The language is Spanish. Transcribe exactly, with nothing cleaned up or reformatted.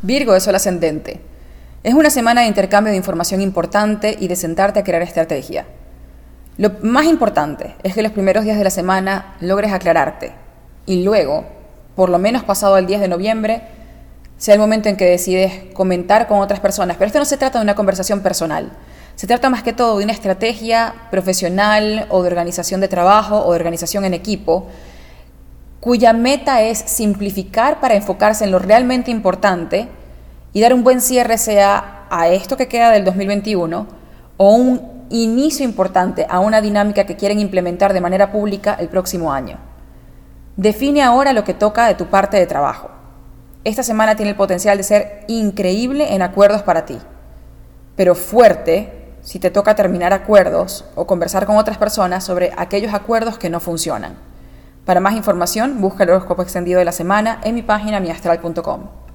Virgo de Sol ascendente. Es una semana de intercambio de información importante y de sentarte a crear estrategia. Lo más importante es que los primeros días de la semana logres aclararte y luego, por lo menos pasado el diez de noviembre, sea el momento en que decides comentar con otras personas. Pero esto no se trata de una conversación personal. Se trata más que todo de una estrategia profesional o de organización de trabajo o de organización en equipo, cuya meta es simplificar para enfocarse en lo realmente importante y dar un buen cierre, sea a esto que queda del dos mil veintiuno o un inicio importante a una dinámica que quieren implementar de manera pública el próximo año. Define ahora lo que toca de tu parte de trabajo. Esta semana tiene el potencial de ser increíble en acuerdos para ti, pero fuerte si te toca terminar acuerdos o conversar con otras personas sobre aquellos acuerdos que no funcionan. Para más información, busca el horóscopo extendido de la semana en mi página mi astral punto com.